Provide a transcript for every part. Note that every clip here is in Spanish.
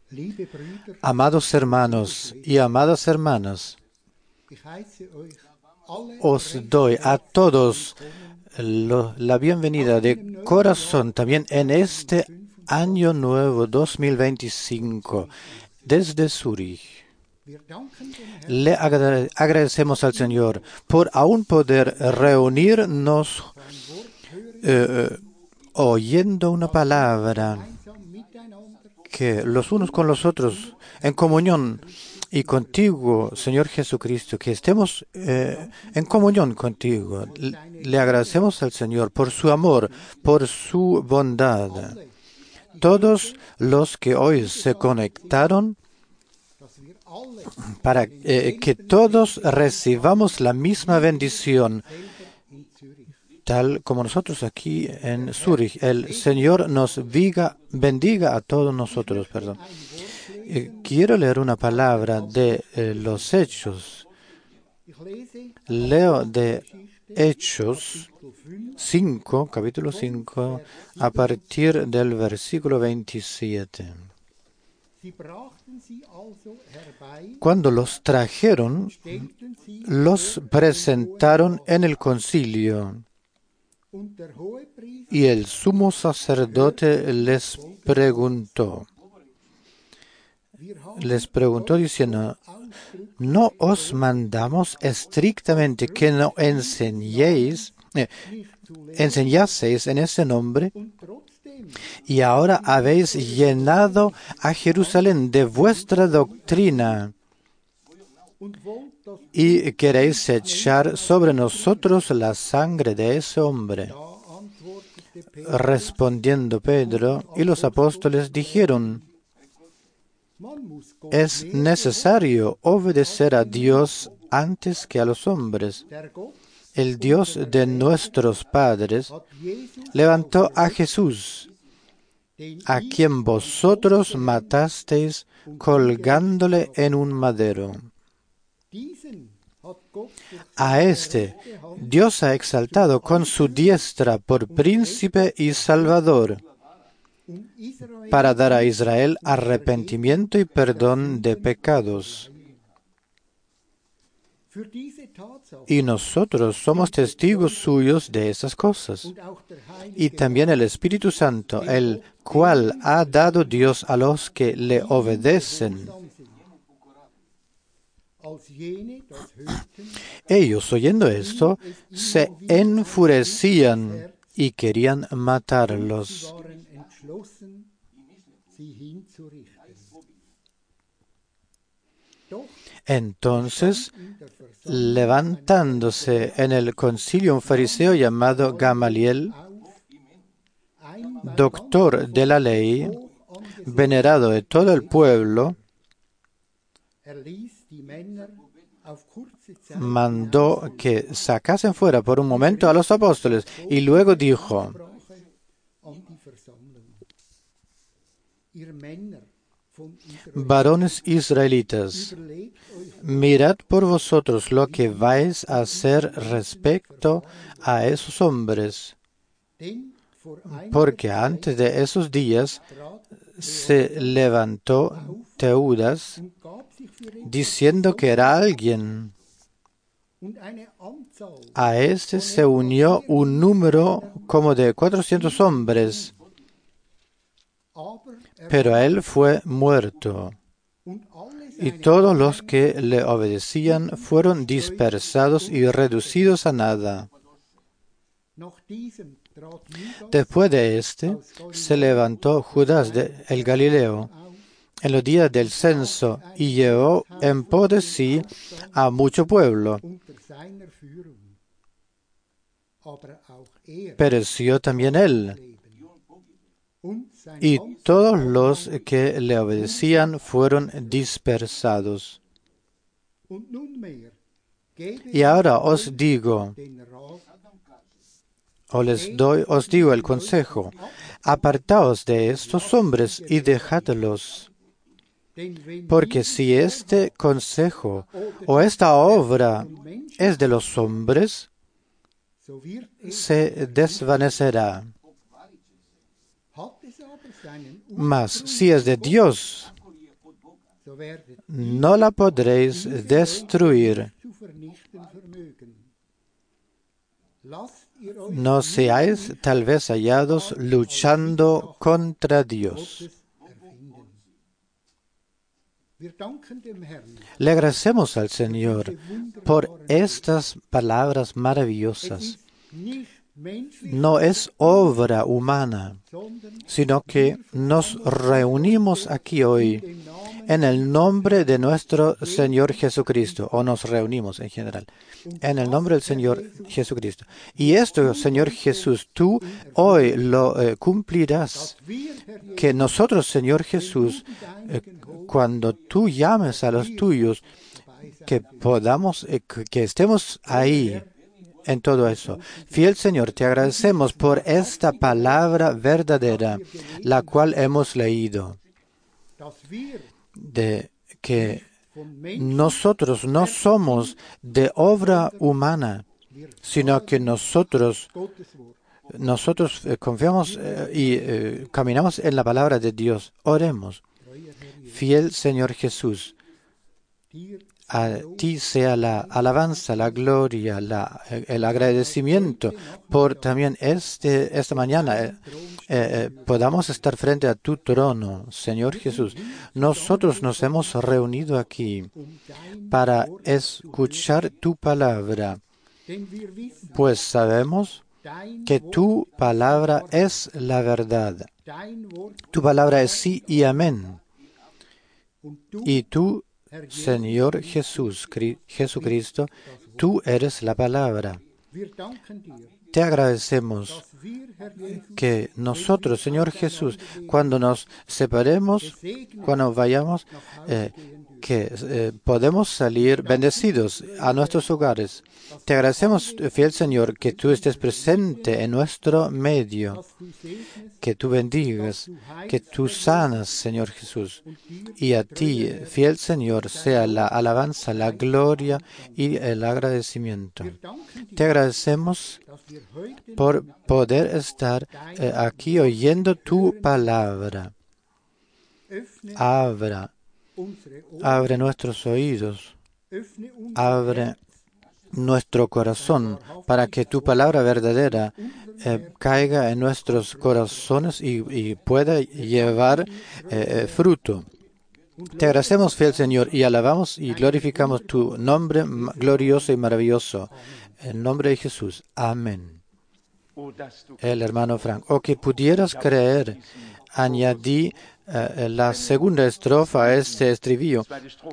Amados hermanos y amadas hermanas, os doy a todos la bienvenida de corazón también en este año nuevo 2025 desde Zúrich. Le agradecemos al Señor por aún poder reunirnos oyendo una palabra que los unos con los otros en comunión y contigo, Señor Jesucristo, que estemos en comunión contigo. Le agradecemos al Señor por su amor, por su bondad. Todos los que hoy se conectaron, para que todos recibamos la misma bendición, tal como nosotros aquí en Zúrich. El Señor nos bendiga a todos nosotros. Quiero leer una palabra de los Hechos. Leo de Hechos 5, capítulo 5, a partir del versículo 27. Cuando los trajeron, los presentaron en el concilio, y el sumo sacerdote les preguntó diciendo: ¿no os mandamos estrictamente que no enseñaseis en ese nombre? Y ahora habéis llenado a Jerusalén de vuestra doctrina y queréis echar sobre nosotros la sangre de ese hombre. Respondiendo Pedro y los apóstoles dijeron: es necesario obedecer a Dios antes que a los hombres. El Dios de nuestros padres levantó a Jesús, a quien vosotros matasteis colgándole en un madero. A este Dios ha exaltado con su diestra por príncipe y salvador, para dar a Israel arrepentimiento y perdón de pecados. Y nosotros somos testigos suyos de esas cosas. Y también el Espíritu Santo, el cual ha dado Dios a los que le obedecen. Ellos, oyendo esto, se enfurecían y querían matarlos. Entonces, levantándose en el concilio un fariseo llamado Gamaliel, doctor de la ley, venerado de todo el pueblo, mandó que sacasen fuera por un momento a los apóstoles y luego dijo: varones israelitas, mirad por vosotros lo que vais a hacer respecto a esos hombres, porque antes de esos días se levantó Teudas diciendo que era alguien. A este se unió un número como de 400 hombres, pero él fue muerto, y todos los que le obedecían fueron dispersados y reducidos a nada. Después de este, se levantó Judas el Galileo en los días del censo y llevó en pos de sí a mucho pueblo. Pereció también él, y todos los que le obedecían fueron dispersados. Y ahora os digo el consejo: apartaos de estos hombres y dejadlos, porque si este consejo o esta obra es de los hombres, se desvanecerá. Mas si es de Dios, no la podréis destruir. No seáis tal vez hallados luchando contra Dios. Le agradecemos al Señor por estas palabras maravillosas. No es obra humana, sino que nos reunimos aquí hoy en el nombre de nuestro Señor Jesucristo, o nos reunimos en general, en el nombre del Señor Jesucristo. Y esto, Señor Jesús, tú hoy lo cumplirás, que nosotros, Señor Jesús, cuando tú llames a los tuyos, que podamos, que estemos ahí en todo eso. Fiel Señor, te agradecemos por esta palabra verdadera, la cual hemos leído, de que nosotros no somos de obra humana, sino que nosotros confiamos y caminamos en la palabra de Dios. Oremos. Fiel Señor Jesús, a ti sea la alabanza, la gloria, el agradecimiento por también esta mañana podamos estar frente a tu trono, Señor Jesús. Nosotros nos hemos reunido aquí para escuchar tu palabra, pues sabemos que tu palabra es la verdad. Tu palabra es sí y amén. Y tú, Señor Jesucristo, tú eres la palabra. Te agradecemos que nosotros, Señor Jesús, cuando nos separemos, cuando vayamos, que podemos salir bendecidos a nuestros hogares. Te agradecemos, fiel Señor, que tú estés presente en nuestro medio, que tú bendigas, que tú sanas, Señor Jesús. Y a ti, fiel Señor, sea la alabanza, la gloria y el agradecimiento. Te agradecemos por poder estar aquí oyendo tu palabra. Abre nuestros oídos, abre nuestro corazón para que tu palabra verdadera caiga en nuestros corazones y pueda llevar fruto. Te agradecemos, fiel Señor, y alabamos y glorificamos tu nombre glorioso y maravilloso. En nombre de Jesús. Amén. El hermano Frank. O que pudieras creer, añadí la segunda estrofa a este estribillo.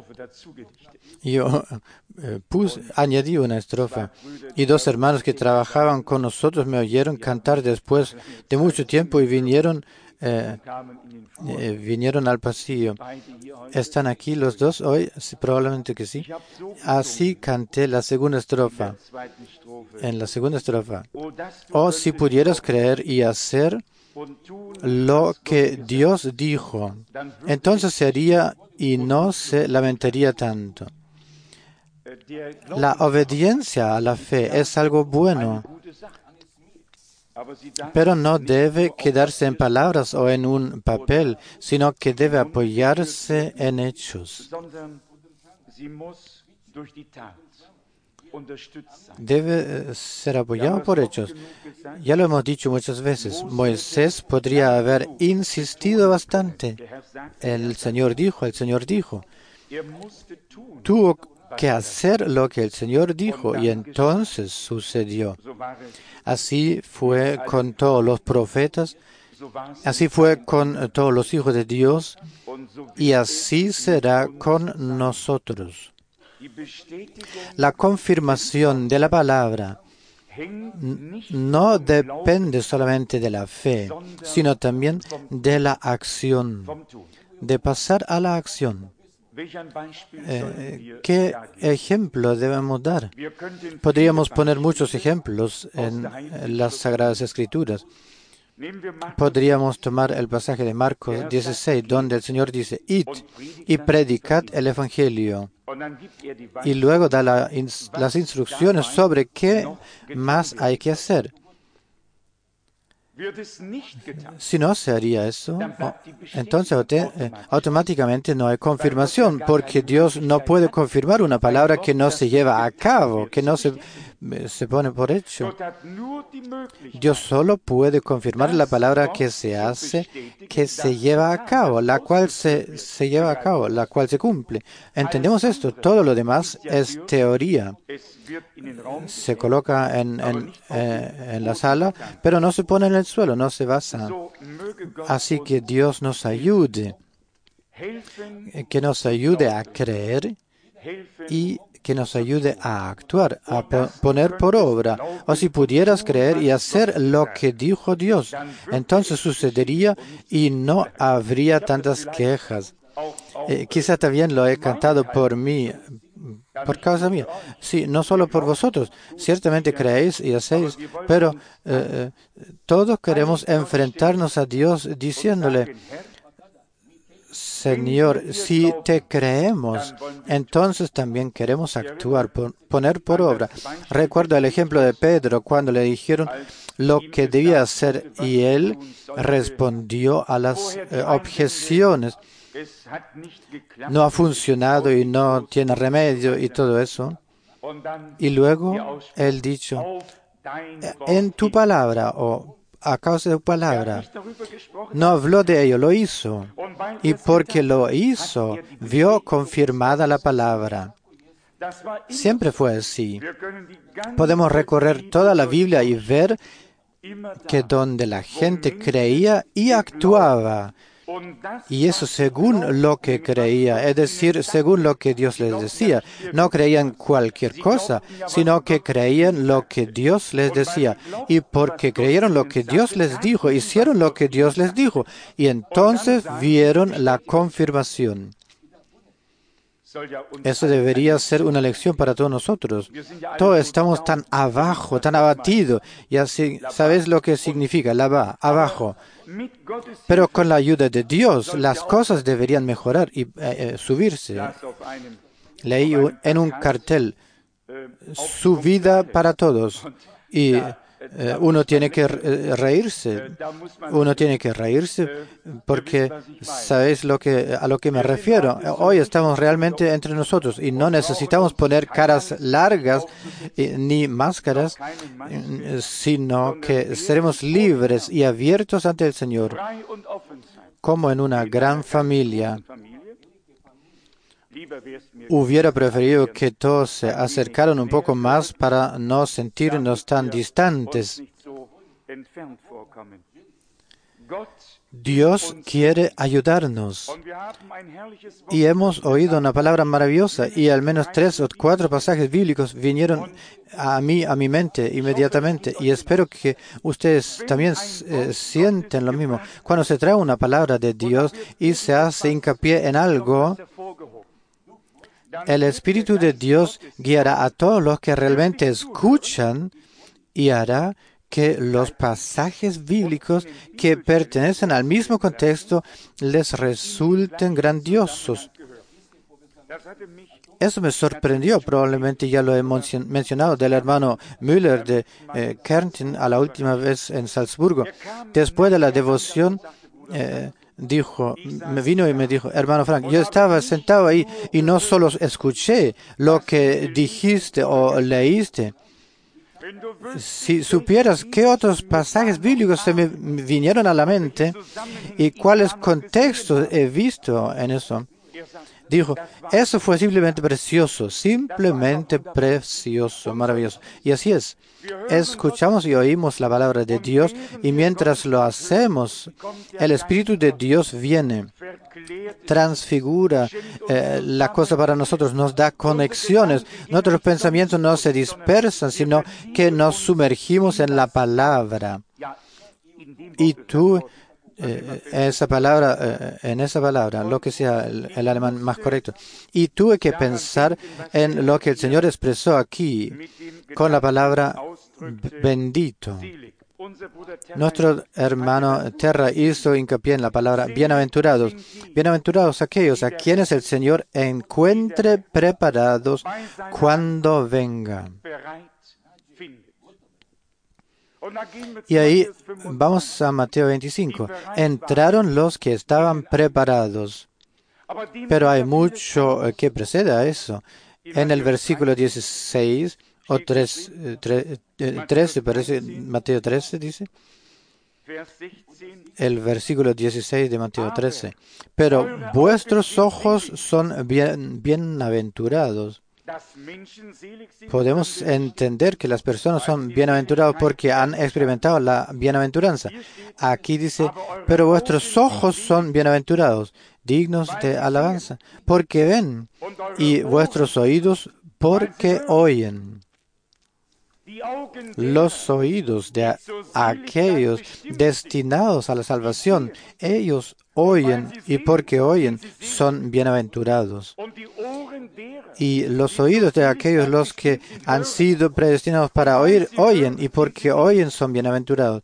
Yo añadí una estrofa y dos hermanos que trabajaban con nosotros me oyeron cantar después de mucho tiempo y vinieron al pasillo. ¿Están aquí los dos hoy? Sí, probablemente que sí. Así canté la segunda estrofa. En la segunda estrofa. Oh, si pudieras creer y hacer lo que Dios dijo, entonces sería y no se lamentaría tanto. La obediencia a la fe es algo bueno, pero no debe quedarse en palabras o en un papel, sino que debe apoyarse en hechos. Debe ser apoyado por hechos. Ya lo hemos dicho muchas veces. Moisés podría haber insistido bastante. El Señor dijo, tuvo que hacer lo que el Señor dijo y entonces sucedió. Así fue con todos los profetas, así fue con todos los hijos de Dios y así será con nosotros. La confirmación de la palabra no depende solamente de la fe, sino también de la acción, de pasar a la acción. ¿Qué ejemplo debemos dar? Podríamos poner muchos ejemplos en las Sagradas Escrituras. Podríamos tomar el pasaje de Marcos 16, donde el Señor dice, id y predicad el Evangelio. Y luego da las instrucciones sobre qué más hay que hacer. Si no se haría eso, entonces automáticamente no hay confirmación, porque Dios no puede confirmar una palabra que no se lleva a cabo, que no se pone por hecho. Dios solo puede confirmar la palabra que se hace, que se lleva a cabo, la cual se lleva a cabo, la cual se cumple. ¿Entendemos esto? Todo lo demás es teoría. Se coloca en la sala, pero no se pone en el suelo, no se basa. Así que Dios nos ayude, que nos ayude a creer y que nos ayude a actuar, a poner por obra. O si pudieras creer y hacer lo que dijo Dios, entonces sucedería y no habría tantas quejas. Quizá también lo he cantado por mí, por causa mía. Sí, no solo por vosotros. Ciertamente creéis y hacéis, pero todos queremos enfrentarnos a Dios diciéndole: Señor, si te creemos, entonces también queremos actuar, poner por obra. Recuerdo el ejemplo de Pedro cuando le dijeron lo que debía hacer y él respondió a las objeciones. No ha funcionado y no tiene remedio y todo eso. Y luego él dicho: en tu palabra o a causa de tu palabra. No habló de ello, lo hizo. Y porque lo hizo, vio confirmada la palabra. Siempre fue así. Podemos recorrer toda la Biblia y ver que donde la gente creía y actuaba, y eso según lo que creía, es decir, según lo que Dios les decía. No creían cualquier cosa, sino que creían lo que Dios les decía. Y porque creyeron lo que Dios les dijo, hicieron lo que Dios les dijo. Y entonces vieron la confirmación. Eso debería ser una lección para todos nosotros. Todos estamos tan abajo, tan abatidos. Y así, ¿sabes lo que significa? Abajo. Pero con la ayuda de Dios, las cosas deberían mejorar y subirse. Leí en un cartel: su vida para todos. Y uno tiene que reírse. Uno tiene que reírse porque sabéis a lo que me refiero. Hoy estamos realmente entre nosotros y no necesitamos poner caras largas ni máscaras, sino que seremos libres y abiertos ante el Señor, como en una gran familia. Hubiera preferido que todos se acercaran un poco más para no sentirnos tan distantes. Dios quiere ayudarnos. Y hemos oído una palabra maravillosa y al menos 3 o 4 pasajes bíblicos vinieron a mi mente inmediatamente. Y espero que ustedes también sienten lo mismo. Cuando se trae una palabra de Dios y se hace hincapié en algo, el Espíritu de Dios guiará a todos los que realmente escuchan y hará que los pasajes bíblicos que pertenecen al mismo contexto les resulten grandiosos. Eso me sorprendió, probablemente ya lo he mencionado, del hermano Müller de Kärnten a la última vez en Salzburgo. Después de la devoción, me vino y me dijo: hermano Frank, yo estaba sentado ahí y no solo escuché lo que dijiste o leíste. Si supieras qué otros pasajes bíblicos se me vinieron a la mente y cuáles contextos he visto en eso. Dijo: eso fue simplemente precioso, maravilloso. Y así es. Escuchamos y oímos la palabra de Dios y mientras lo hacemos, el Espíritu de Dios viene, transfigura la cosa para nosotros, nos da conexiones. Nuestros pensamientos no se dispersan, sino que nos sumergimos en la palabra. Y tú, en esa palabra, lo que sea el alemán más correcto, y tuve que pensar en lo que el Señor expresó aquí con la palabra bendito. Nuestro hermano Terra hizo hincapié en la palabra bienaventurados. Bienaventurados aquellos a quienes el Señor encuentre preparados cuando venga. Y ahí vamos a Mateo 25. Entraron los que estaban preparados. Pero hay mucho que precede a eso. En el versículo 16 o 13, parece, Mateo 13 dice, el versículo 16 de Mateo 13. Pero vuestros ojos son bienaventurados. Podemos entender que las personas son bienaventuradas porque han experimentado la bienaventuranza. Aquí dice, pero vuestros ojos son bienaventurados, dignos de alabanza, porque ven, y vuestros oídos porque oyen. Los oídos de aquellos destinados a la salvación, ellos oyen, y porque oyen, son bienaventurados. Y los oídos de aquellos los que han sido predestinados para oír, oyen, y porque oyen, son bienaventurados.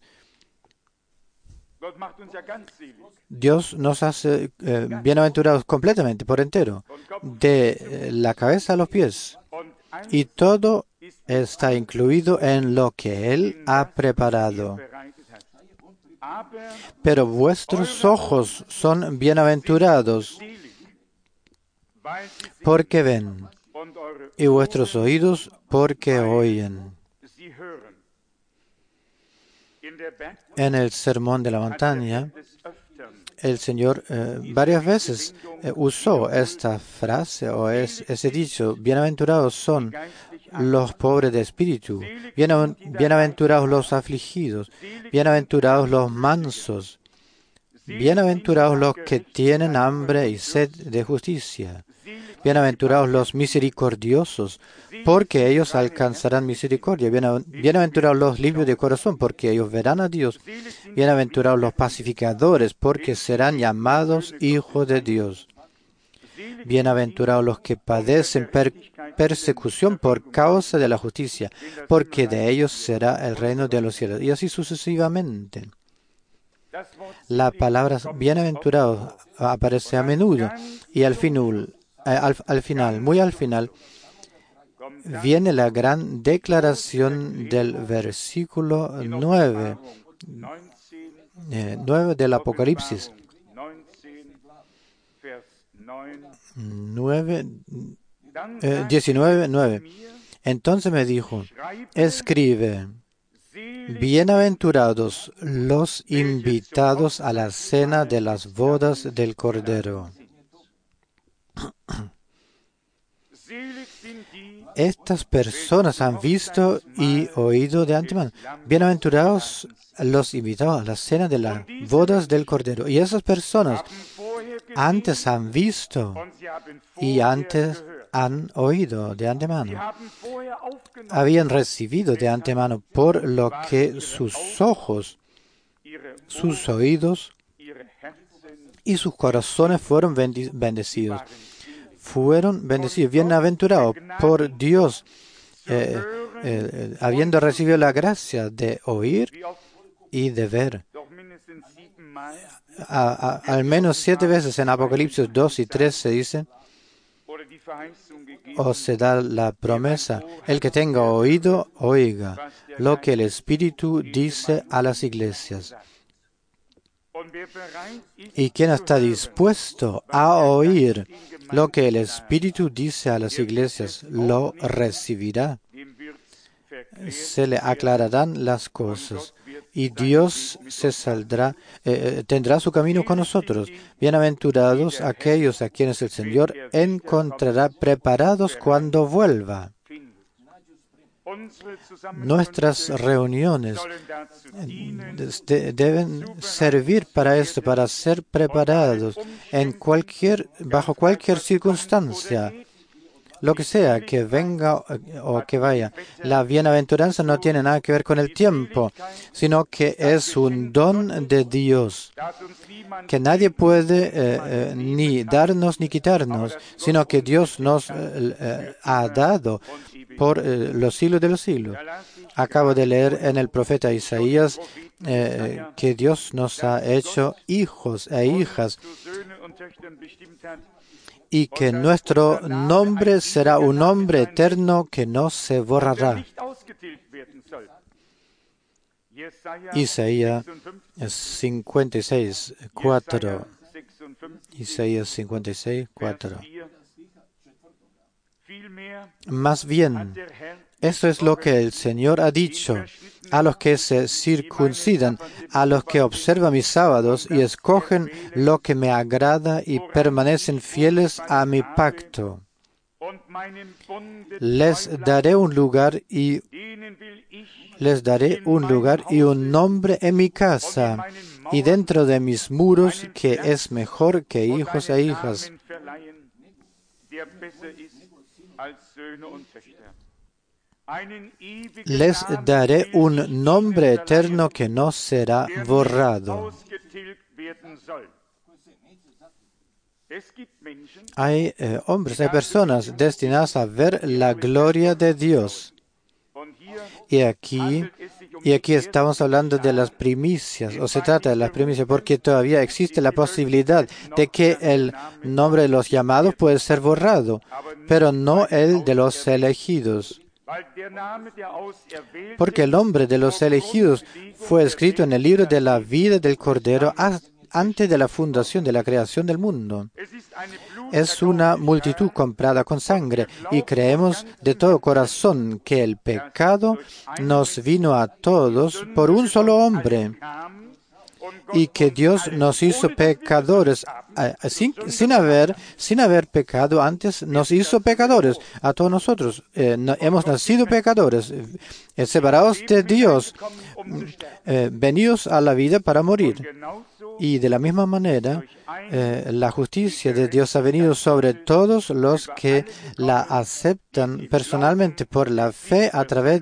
Dios nos hace bienaventurados completamente, por entero, de la cabeza a los pies. Y todo está incluido en lo que Él ha preparado. Pero vuestros ojos son bienaventurados porque ven, y vuestros oídos porque oyen. En el Sermón de la Montaña, el Señor varias veces usó esta frase o ese dicho, bienaventurados son los pobres de espíritu, bienaventurados los afligidos, bienaventurados los mansos, bienaventurados los que tienen hambre y sed de justicia, bienaventurados los misericordiosos, porque ellos alcanzarán misericordia, bienaventurados los limpios de corazón, porque ellos verán a Dios, bienaventurados los pacificadores, porque serán llamados hijos de Dios. Bienaventurados los que padecen persecución por causa de la justicia, porque de ellos será el reino de los cielos. Y así sucesivamente. La palabra bienaventurados aparece a menudo y al final, muy al final, viene la gran declaración del versículo 9 del Apocalipsis. 19:9. Entonces me dijo, escribe, bienaventurados los invitados a la cena de las bodas del Cordero. Estas personas han visto y oído de antemano. Bienaventurados los invitados a la cena de las bodas del Cordero. Y esas personas antes han visto y antes han oído de antemano. Habían recibido de antemano, por lo que sus ojos, sus oídos y sus corazones fueron bendecidos. Fueron bendecidos, bienaventurados por Dios, habiendo recibido la gracia de oír y de ver. Al menos 7 veces en Apocalipsis 2 y 3 se dice, o se da la promesa, el que tenga oído, oiga lo que el Espíritu dice a las iglesias. Y quien está dispuesto a oír lo que el Espíritu dice a las iglesias, lo recibirá. Se le aclararán las cosas y Dios tendrá su camino con nosotros. Bienaventurados aquellos a quienes el Señor encontrará preparados cuando vuelva. Nuestras reuniones deben servir para esto, para ser preparados bajo cualquier circunstancia. Lo que sea, que venga o que vaya. La bienaventuranza no tiene nada que ver con el tiempo, sino que es un don de Dios, que nadie puede ni darnos ni quitarnos, sino que Dios nos ha dado por los siglos de los siglos. Acabo de leer en el profeta Isaías que Dios nos ha hecho hijos e hijas, y que nuestro nombre será un nombre eterno que no se borrará. Isaías 56, 4. Isaías 56, 4. Más bien, eso es lo que el Señor ha dicho a los que se circuncidan, a los que observan mis sábados y escogen lo que me agrada y permanecen fieles a mi pacto. Les daré un lugar y un nombre en mi casa y dentro de mis muros, que es mejor que hijos e hijas. Les daré un nombre eterno que no será borrado. Hay hombres, hay personas destinadas a ver la gloria de Dios. Y aquí estamos hablando de las primicias, o se trata de las primicias, porque todavía existe la posibilidad de que el nombre de los llamados puede ser borrado, pero no el de los elegidos. Porque el nombre de los elegidos fue escrito en el libro de la vida del Cordero antes de la fundación de la creación del mundo. Es una multitud comprada con sangre y creemos de todo corazón que el pecado nos vino a todos por un solo hombre y que Dios nos hizo pecadores sin haber pecado antes, nos hizo pecadores a todos nosotros. Hemos nacido pecadores, separados de Dios, venidos a la vida para morir. Y de la misma manera, la justicia de Dios ha venido sobre todos los que la aceptan personalmente por la fe a través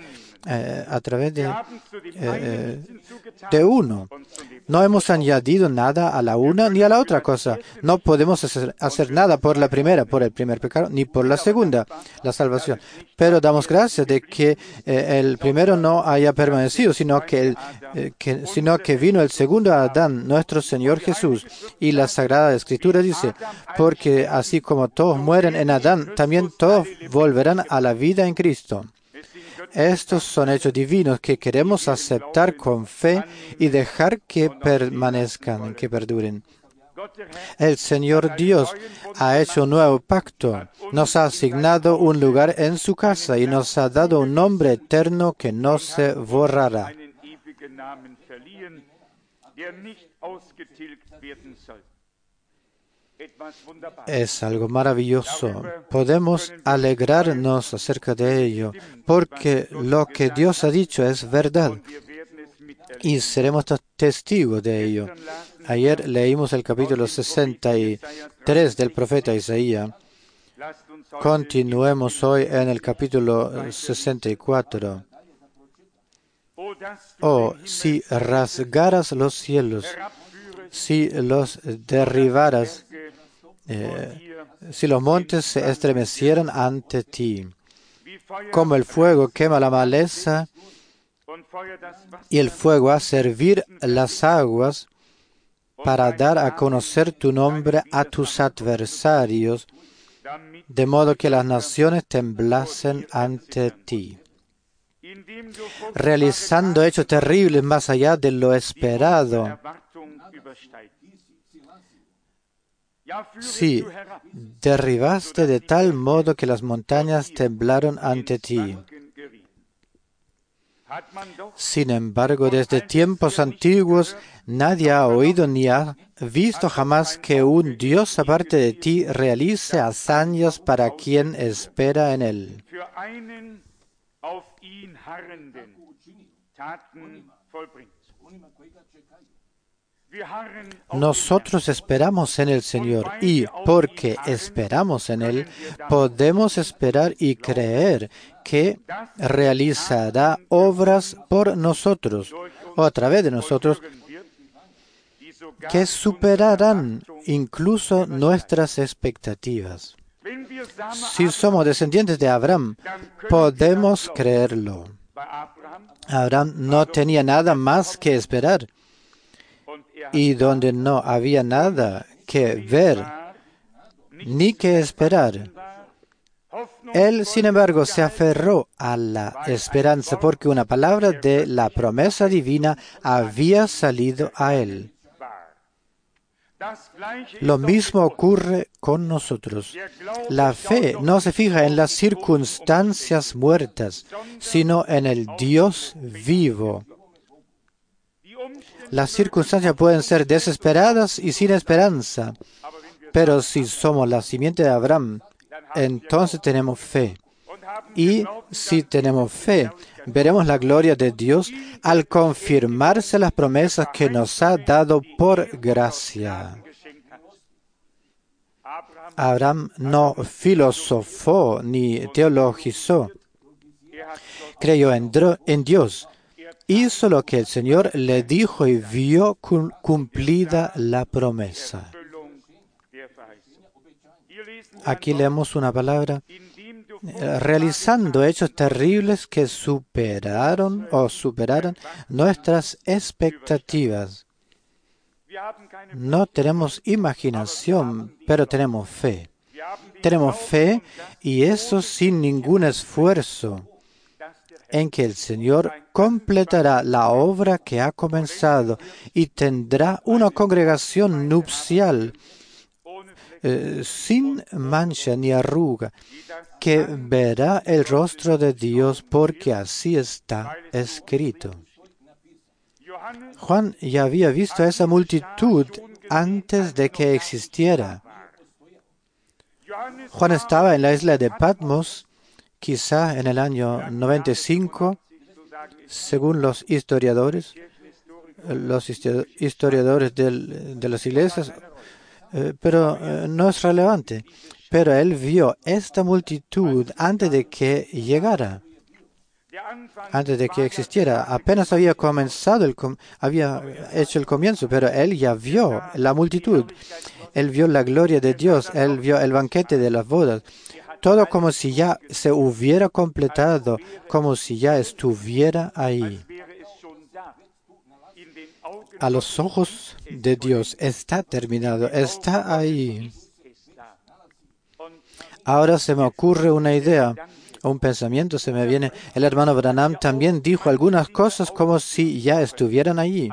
de uno. No hemos añadido nada a la una ni a la otra cosa. No podemos hacer nada por la primera, por el primer pecado, ni por la segunda, la salvación. Pero damos gracias de que el primero no haya permanecido, sino que vino el segundo Adán, nuestro Señor Jesús. Y la Sagrada Escritura dice, porque así como todos mueren en Adán, también todos volverán a la vida en Cristo. Estos son hechos divinos que queremos aceptar con fe y dejar que permanezcan, que perduren. El Señor Dios ha hecho un nuevo pacto, nos ha asignado un lugar en su casa y nos ha dado un nombre eterno que no se borrará. Es algo maravilloso. Podemos alegrarnos acerca de ello, porque lo que Dios ha dicho es verdad y seremos testigos de ello. Ayer leímos el capítulo 63 del profeta Isaías. Continuemos hoy en el capítulo 64. Oh, si rasgaras los cielos, si los derribaras, si los montes se estremecieran ante ti, como el fuego quema la maleza y el fuego hace hervir las aguas para dar a conocer tu nombre a tus adversarios, de modo que las naciones temblasen ante ti. Realizando hechos terribles más allá de lo esperado. Sí, derribaste de tal modo que las montañas temblaron ante ti. Sin embargo, desde tiempos antiguos nadie ha oído ni ha visto jamás que un Dios aparte de ti realice hazañas para quien espera en él. Nosotros esperamos en el Señor y porque esperamos en Él, podemos esperar y creer que realizará obras por nosotros o a través de nosotros que superarán incluso nuestras expectativas. Si somos descendientes de Abraham, podemos creerlo. Abraham no tenía nada más que esperar. Y donde no había nada que ver ni que esperar, Él, sin embargo, se aferró a la esperanza porque una palabra de la promesa divina había salido a él. Lo mismo ocurre con nosotros. La fe no se fija en las circunstancias muertas, sino en el Dios vivo. Las circunstancias pueden ser desesperadas y sin esperanza, pero si somos la simiente de Abraham, entonces tenemos fe. Y si tenemos fe, veremos la gloria de Dios al confirmarse las promesas que nos ha dado por gracia. Abraham no filosofó ni teologizó. Creyó en Dios. Hizo lo que el Señor le dijo y vio cumplida la promesa. Aquí leemos una palabra. Realizando hechos terribles que superaron nuestras expectativas. No tenemos imaginación, pero tenemos fe. Tenemos fe, y eso sin ningún esfuerzo, en que el Señor completará la obra que ha comenzado y tendrá una congregación nupcial sin mancha ni arruga, que verá el rostro de Dios, porque así está escrito. Juan ya había visto a esa multitud antes de que existiera. Juan estaba en la isla de Patmos, quizá en el año 95, según los historiadores de las iglesias, pero no es relevante. Pero él vio esta multitud antes de que llegara, antes de que existiera. Apenas había comenzado, había hecho el comienzo, pero él ya vio la multitud. Él vio la gloria de Dios, él vio el banquete de las bodas. Todo como si ya se hubiera completado, como si ya estuviera ahí. A los ojos de Dios está terminado, está ahí. Ahora se me ocurre una idea, un pensamiento se me viene. El hermano Branham también dijo algunas cosas como si ya estuvieran allí.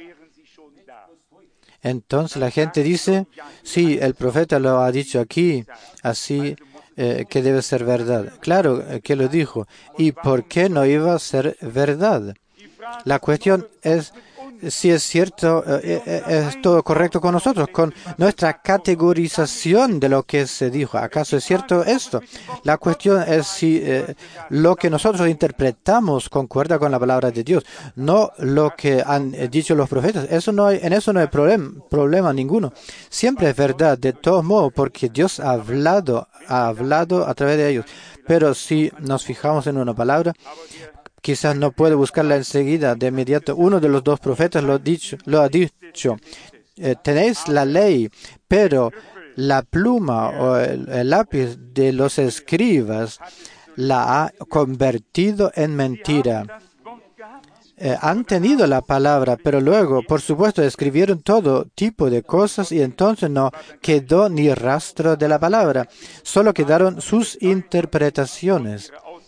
Entonces la gente dice, sí, el profeta lo ha dicho aquí, así que debe ser verdad. Claro que lo dijo. ¿Y por qué no iba a ser verdad? La cuestión es si es cierto, es todo correcto con nosotros, con nuestra categorización de lo que se dijo. ¿Acaso es cierto esto? La cuestión es si lo que nosotros interpretamos concuerda con la palabra de Dios, no lo que han dicho los profetas. En eso no hay problema ninguno. Siempre es verdad, de todos modos, porque Dios ha hablado a través de ellos. Pero si nos fijamos en una palabra, quizás no puede buscarla enseguida, de inmediato. Uno de los dos profetas lo ha dicho. Tenéis la ley, pero la pluma o el lápiz de los escribas la ha convertido en mentira. Han tenido la palabra, pero luego, por supuesto, escribieron todo tipo de cosas y entonces no quedó ni rastro de la palabra. Solo quedaron sus interpretaciones.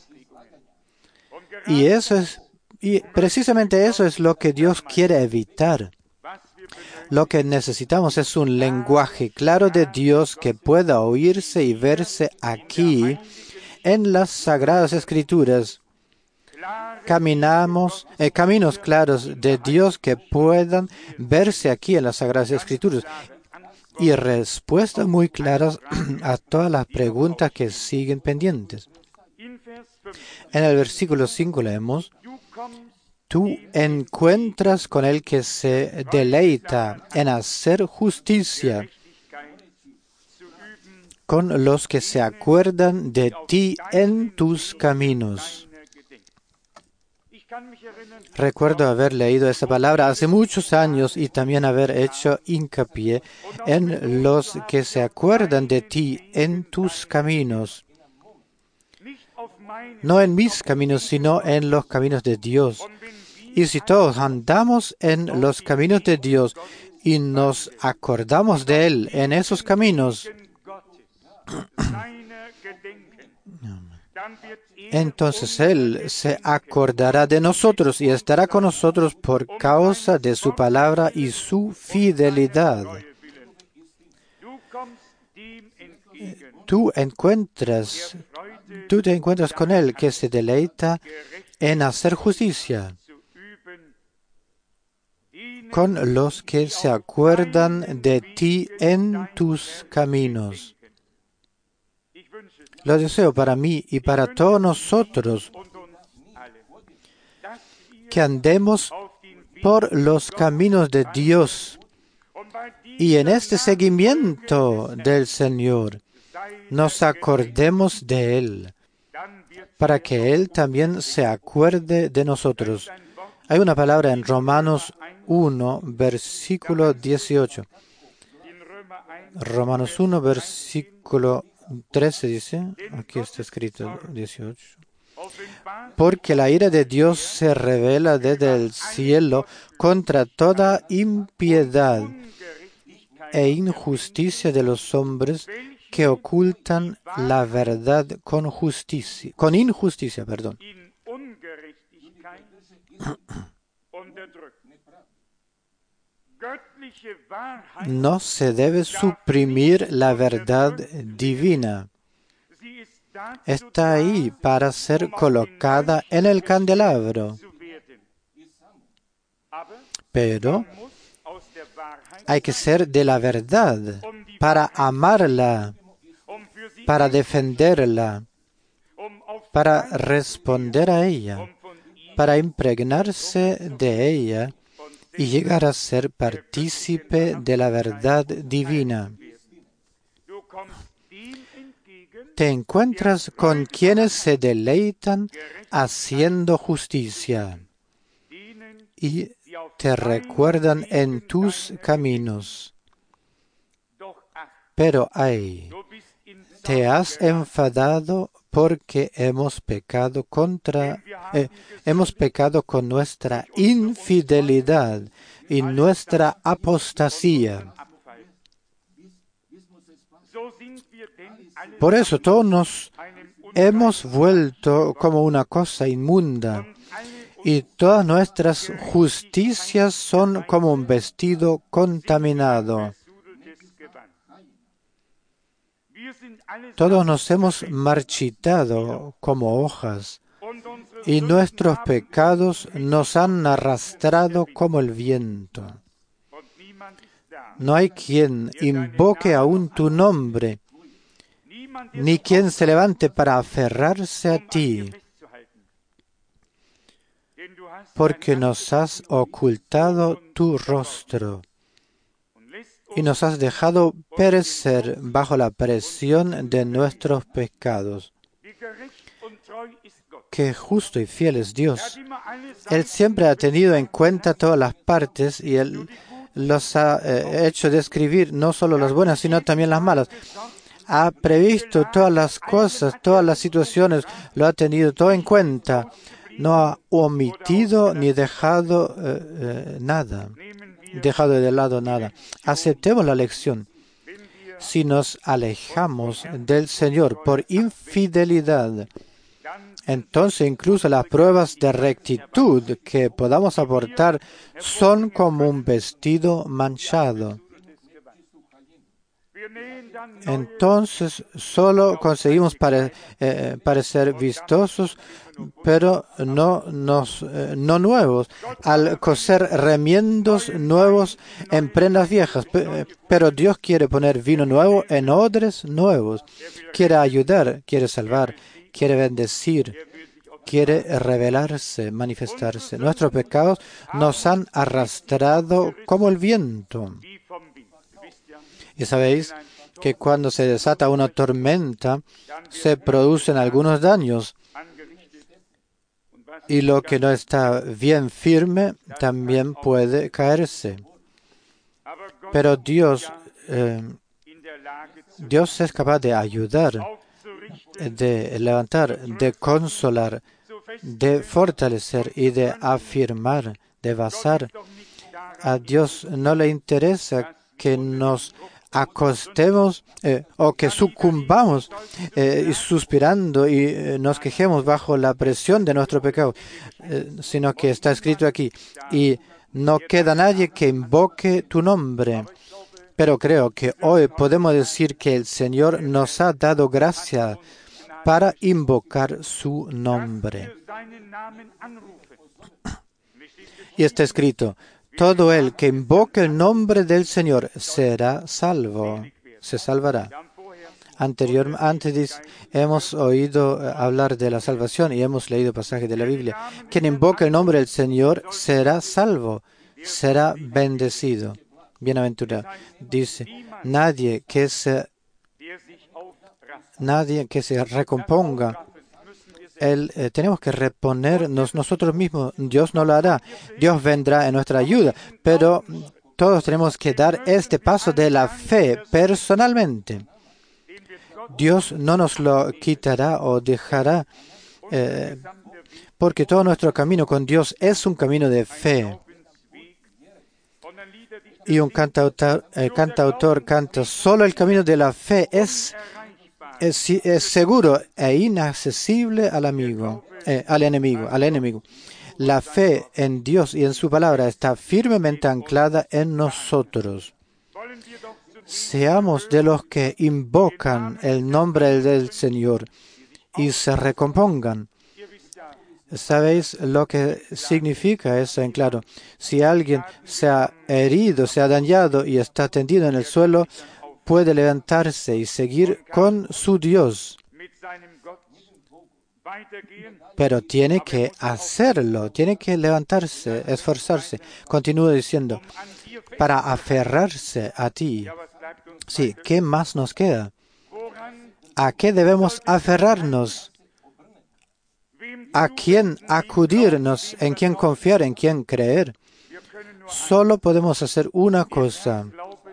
Y precisamente eso es lo que Dios quiere evitar. Lo que necesitamos es un lenguaje claro de Dios que pueda oírse y verse aquí en las Sagradas Escrituras. Caminos claros de Dios que puedan verse aquí en las Sagradas Escrituras. Y respuestas muy claras a todas las preguntas que siguen pendientes. En el versículo 5 leemos, tú encuentras con el que se deleita en hacer justicia, con los que se acuerdan de ti en tus caminos. Recuerdo haber leído esa palabra hace muchos años y también haber hecho hincapié en los que se acuerdan de ti en tus caminos. No en mis caminos, sino en los caminos de Dios. Y si todos andamos en los caminos de Dios y nos acordamos de Él en esos caminos, Entonces Él se acordará de nosotros y estará con nosotros por causa de su palabra y su fidelidad. Tú te encuentras con Él que se deleita en hacer justicia con los que se acuerdan de ti en tus caminos. Lo deseo para mí y para todos nosotros, que andemos por los caminos de Dios y en este seguimiento del Señor nos acordemos de Él, para que Él también se acuerde de nosotros. Hay una palabra en Romanos 1, versículo 18. Romanos 1, versículo 13 dice, aquí está escrito 18. Porque la ira de Dios se revela desde el cielo contra toda impiedad e injusticia de los hombres que ocultan la verdad con injusticia. No se debe suprimir la verdad divina. Está ahí para ser colocada en el candelabro. Pero hay que ser de la verdad para amarla, para defenderla, para responder a ella, para impregnarse de ella y llegar a ser partícipe de la verdad divina. Te encuentras con quienes se deleitan haciendo justicia y te recuerdan en tus caminos. Pero te has enfadado porque hemos pecado con nuestra infidelidad y nuestra apostasía. Por eso todos nos hemos vuelto como una cosa inmunda y todas nuestras justicias son como un vestido contaminado. Todos nos hemos marchitado como hojas y nuestros pecados nos han arrastrado como el viento. No hay quien invoque aún tu nombre, ni quien se levante para aferrarse a ti, porque nos has ocultado tu rostro y nos has dejado perecer bajo la presión de nuestros pecados. Qué justo y fiel es Dios. Él siempre ha tenido en cuenta todas las partes y Él los ha hecho describir no solo las buenas, sino también las malas. Ha previsto todas las cosas, todas las situaciones, lo ha tenido todo en cuenta. No ha omitido ni dejado dejado de lado nada. Aceptemos la lección. Si nos alejamos del Señor por infidelidad, entonces incluso las pruebas de rectitud que podamos aportar son como un vestido manchado. Entonces solo conseguimos parecer vistosos, pero no nuevos, al coser remiendos nuevos en prendas viejas. Pero Dios quiere poner vino nuevo en odres nuevos. Quiere ayudar, quiere salvar, quiere bendecir, quiere revelarse, manifestarse. Nuestros pecados nos han arrastrado como el viento. Y sabéis que cuando se desata una tormenta, se producen algunos daños. Y lo que no está bien firme también puede caerse. Pero Dios es capaz de ayudar, de levantar, de consolar, de fortalecer y de afirmar, de basar. A Dios no le interesa que nos acostemos o que sucumbamos suspirando y nos quejemos bajo la presión de nuestro pecado, sino que está escrito aquí, y no queda nadie que invoque tu nombre. Pero creo que hoy podemos decir que el Señor nos ha dado gracia para invocar su nombre. Y está escrito, todo el que invoque el nombre del Señor será salvo, se salvará. Antes hemos oído hablar de la salvación y hemos leído pasajes de la Biblia. Quien invoque el nombre del Señor será salvo, será bendecido. Bienaventurado. Dice, nadie que se recomponga. Tenemos que reponernos nosotros mismos. Dios no lo hará. Dios vendrá en nuestra ayuda. Pero todos tenemos que dar este paso de la fe personalmente. Dios no nos lo quitará o dejará, porque todo nuestro camino con Dios es un camino de fe. Y un cantautor canta, solo el camino de la fe es seguro e inaccesible al enemigo. La fe en Dios y en su palabra está firmemente anclada en nosotros. Seamos de los que invocan el nombre del Señor y se recompongan. ¿Sabéis lo que significa eso en claro? Si alguien se ha herido, se ha dañado y está tendido en el suelo, puede levantarse y seguir con su Dios. Pero tiene que hacerlo, tiene que levantarse, esforzarse. Continúa diciendo, para aferrarse a ti. Sí, ¿qué más nos queda? ¿A qué debemos aferrarnos? ¿A quién acudirnos? ¿En quién confiar? ¿En quién creer? Solo podemos hacer una cosa.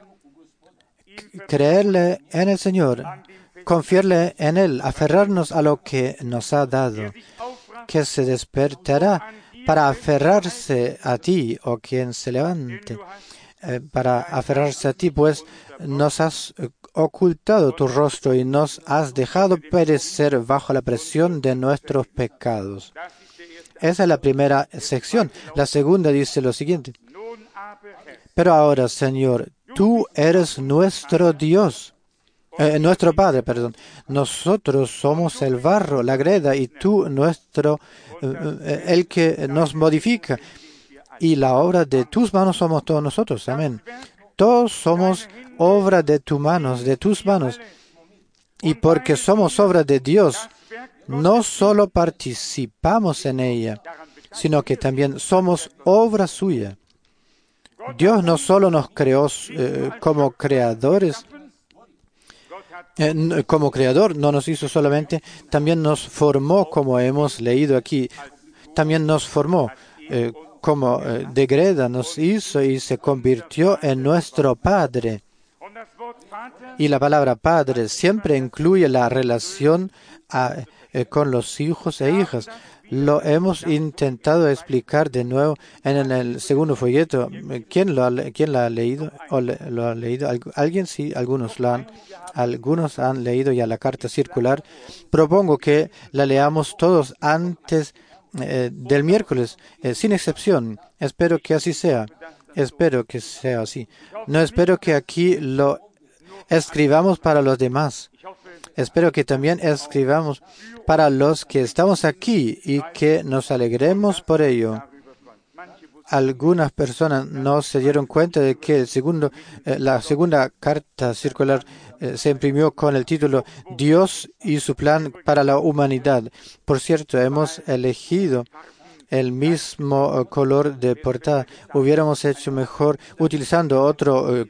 Creerle en el Señor, confiarle en Él, aferrarnos a lo que nos ha dado, que se despertará para aferrarse a ti o quien se levante. Para aferrarse a ti, pues nos has ocultado tu rostro y nos has dejado perecer bajo la presión de nuestros pecados. Esa es la primera sección. La segunda dice lo siguiente. Pero ahora, Señor, tú eres nuestro Dios, nuestro Padre, perdón. Nosotros somos el barro, la greda, y tú el que nos modifica. Y la obra de tus manos somos todos nosotros. Amén. Todos somos obra de tus manos, Y porque somos obra de Dios, no solo participamos en ella, sino que también somos obra suya. Dios no solo nos creó como creadores, como creador, no nos hizo solamente, también nos formó, como hemos leído aquí, también nos formó. Como de greda nos hizo y se convirtió en nuestro Padre. Y la palabra Padre siempre incluye la relación con los hijos e hijas. Lo hemos intentado explicar de nuevo en el segundo folleto. ¿Quién lo ha leído? ¿Lo ha leído? ¿Alguien? Sí, algunos han leído ya la carta circular. Propongo que la leamos todos antes del miércoles, sin excepción. Espero que así sea. Espero que sea así. No espero que aquí lo escribamos para los demás. Espero que también escribamos para los que estamos aquí y que nos alegremos por ello. Algunas personas no se dieron cuenta de que la segunda carta circular se imprimió con el título Dios y su plan para la humanidad. Por cierto, hemos elegido el mismo color de portada. Hubiéramos hecho mejor utilizando otro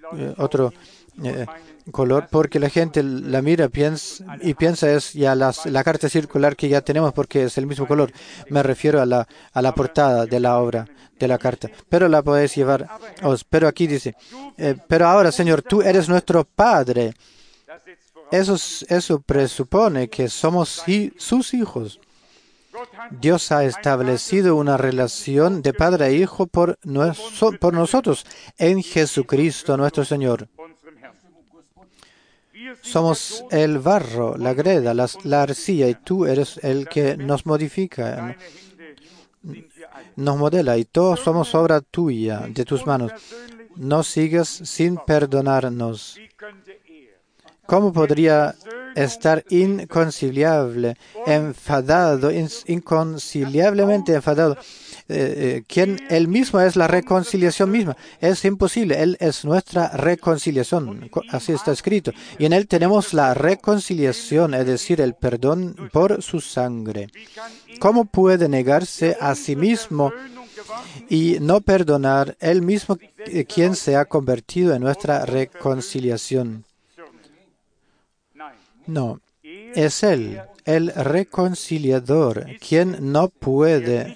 color, porque la gente la mira piensa es ya la carta circular que ya tenemos porque es el mismo color. Me refiero a la portada de la obra, de la carta. Pero la podéis llevar. Pero aquí dice, pero ahora, Señor, tú eres nuestro Padre. Eso presupone que somos sus hijos. Dios ha establecido una relación de padre e hijo por nosotros en Jesucristo nuestro Señor. Somos el barro, la greda, la arcilla, y tú eres el que nos modifica, nos modela, y todos somos obra tuya, de tus manos. No sigas sin perdonarnos. ¿Cómo podría estar inconciliablemente enfadado? Quien él mismo es la reconciliación misma. Es imposible. Él es nuestra reconciliación. Así está escrito. Y en él tenemos la reconciliación, es decir, el perdón por su sangre. ¿Cómo puede negarse a sí mismo y no perdonar él mismo quien se ha convertido en nuestra reconciliación? No, es Él, el reconciliador, quien no puede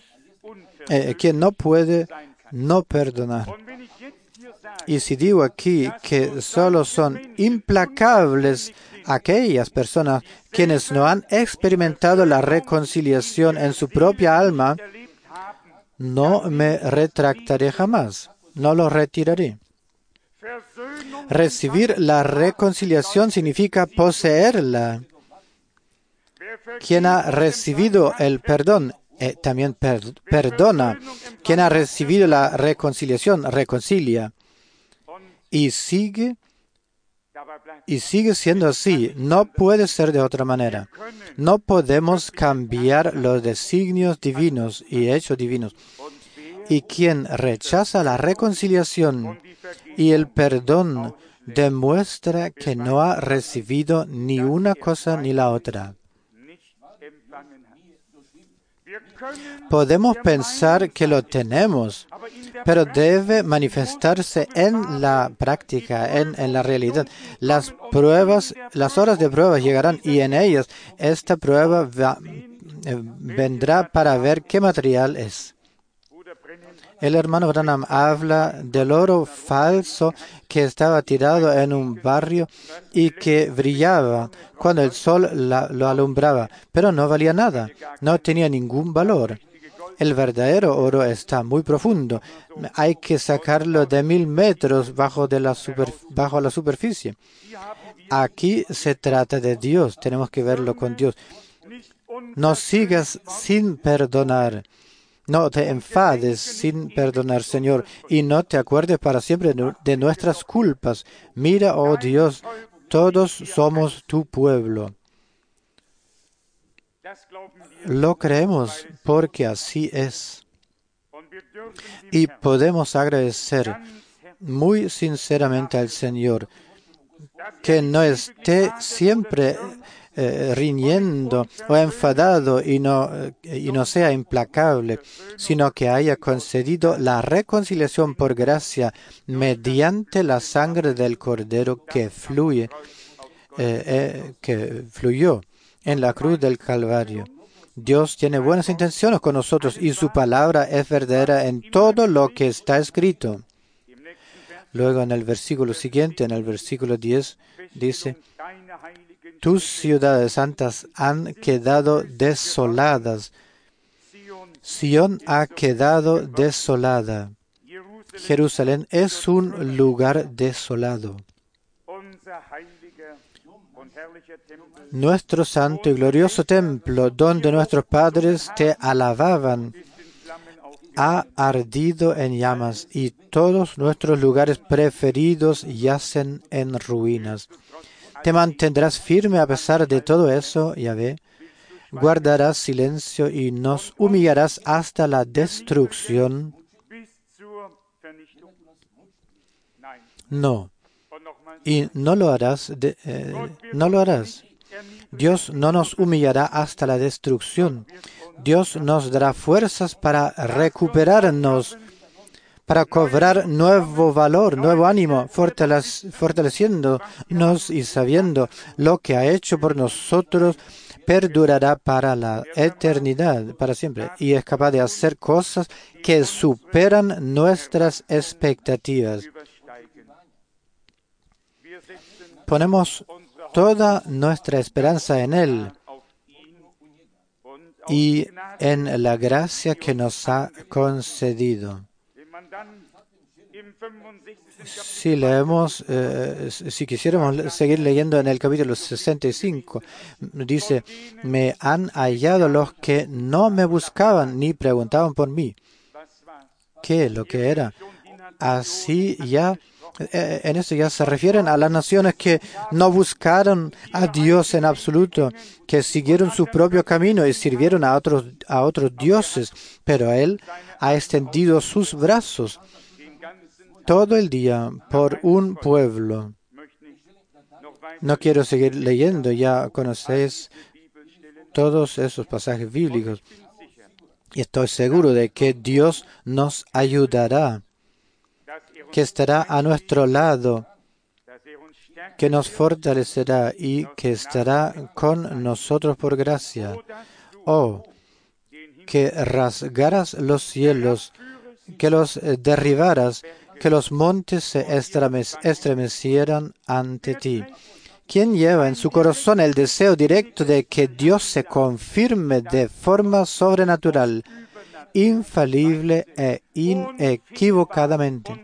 no perdonar. Y si digo aquí que solo son implacables aquellas personas quienes no han experimentado la reconciliación en su propia alma, no me retractaré jamás, no lo retiraré. Recibir la reconciliación significa poseerla. Quien ha recibido el perdón también perdona. Quien ha recibido la reconciliación reconcilia. Y sigue siendo así. No puede ser de otra manera. No podemos cambiar los designios divinos y hechos divinos. Y quien rechaza la reconciliación y el perdón demuestra que no ha recibido ni una cosa ni la otra. Podemos pensar que lo tenemos, pero debe manifestarse en la práctica, en la realidad. Las horas de prueba llegarán y en ellas esta prueba vendrá para ver qué material es. El hermano Branham habla del oro falso que estaba tirado en un barrio y que brillaba cuando el sol lo alumbraba, pero no valía nada, no tenía ningún valor. El verdadero oro está muy profundo. Hay que sacarlo de 1000 metros bajo la superficie. Aquí se trata de Dios. Tenemos que verlo con Dios. No sigas sin perdonar. No te enfades sin perdonar, Señor, y no te acuerdes para siempre de nuestras culpas. Mira, oh Dios, todos somos tu pueblo. Lo creemos porque así es. Y podemos agradecer muy sinceramente al Señor que no esté siempre riñendo o enfadado y no sea implacable, sino que haya concedido la reconciliación por gracia mediante la sangre del Cordero que fluyó en la cruz del Calvario. Dios tiene buenas intenciones con nosotros y su palabra es verdadera en todo lo que está escrito. Luego en el versículo siguiente, en el versículo 10, dice: tus ciudades santas han quedado desoladas. Sión ha quedado desolada. Jerusalén es un lugar desolado. Nuestro santo y glorioso templo, donde nuestros padres te alababan, ha ardido en llamas y todos nuestros lugares preferidos yacen en ruinas. ¿Te mantendrás firme a pesar de todo eso, Yahvé? ¿Guardarás silencio y nos humillarás hasta la destrucción? No. Y no lo harás. No lo harás. Dios no nos humillará hasta la destrucción. Dios nos dará fuerzas para recuperarnos, para cobrar nuevo valor, nuevo ánimo, fortaleciéndonos y sabiendo lo que ha hecho por nosotros perdurará para la eternidad, para siempre, y es capaz de hacer cosas que superan nuestras expectativas. Ponemos toda nuestra esperanza en Él y en la gracia que nos ha concedido. Si leemos, si quisiéramos seguir leyendo en el capítulo 65, dice, me han hallado los que no me buscaban ni preguntaban por mí. ¿Qué es lo que era? Así ya, en esto ya se refieren a las naciones que no buscaron a Dios en absoluto, que siguieron su propio camino y sirvieron a otros dioses, pero Él ha extendido sus brazos todo el día por un pueblo. No quiero seguir leyendo, ya conocéis todos esos pasajes bíblicos. Y estoy seguro de que Dios nos ayudará, que estará a nuestro lado, que nos fortalecerá y que estará con nosotros por gracia. Oh, que rasgaras los cielos, que los derribaras, que los montes se estremecieran ante ti. ¿Quién lleva en su corazón el deseo directo de que Dios se confirme de forma sobrenatural, infalible e inequívocadamente?